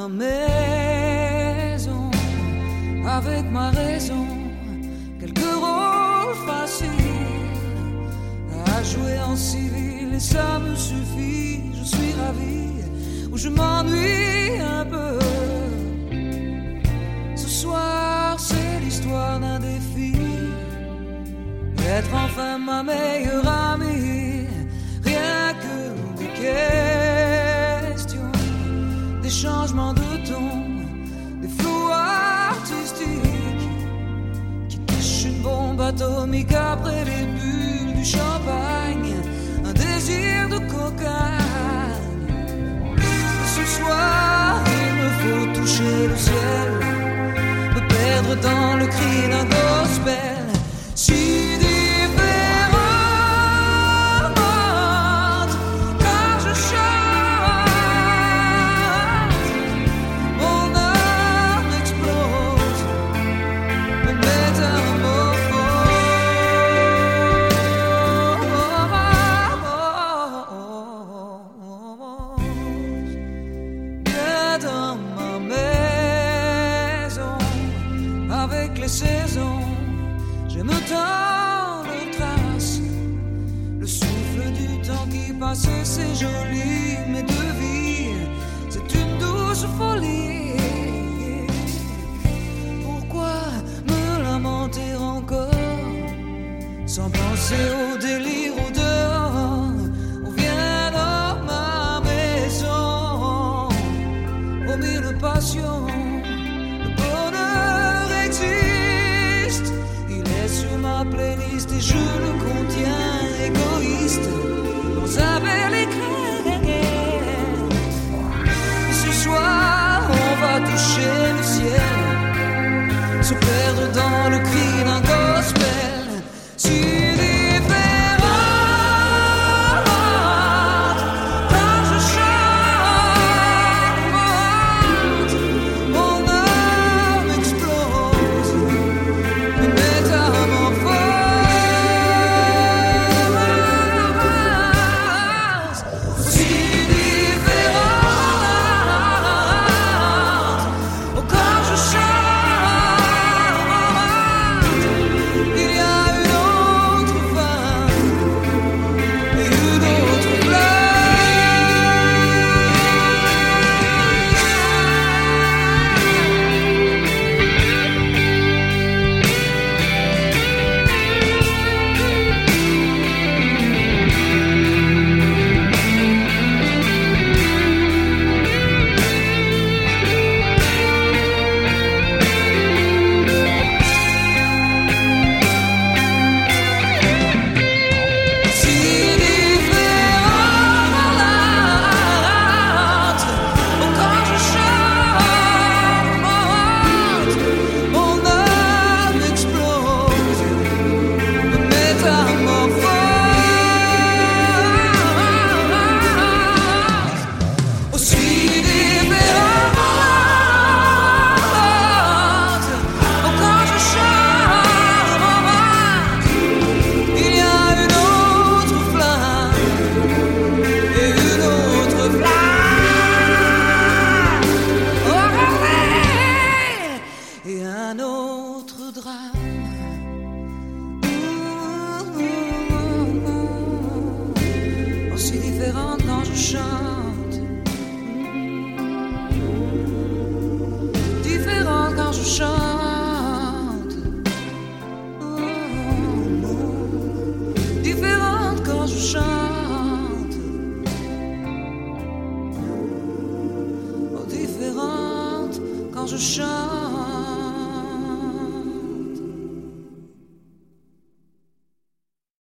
maison, avec ma raison, quelques rôles faciles à jouer en civil et ça me suffit. Je suis ravi ou je m'ennuie un peu. Ce soir c'est l'histoire d'un défi, être enfin ma meilleure amie. Rien que des questions, des changements de ton, des flous artistiques qui touchent une bombe atomique après les bulles du champagne, un désir de cocaïne. Ce soir il me faut toucher le ciel, me perdre dans le cri d'un gospel. Si saison, j'aime tant le trace, le souffle du temps qui passe, c'est joli, mais de vie, c'est une douce folie. Pourquoi me lamenter encore, sans penser au délire ou dehors, on vient dans ma maison, aux mille passions. Ma playlist et je le contiens, égoïste, dans un bel éclair. Et ce soir on va toucher le ciel, se perdre dans le cri d'un gospel. Si quand je chante, différent quand je chante, différente quand je chante, différente quand je chante.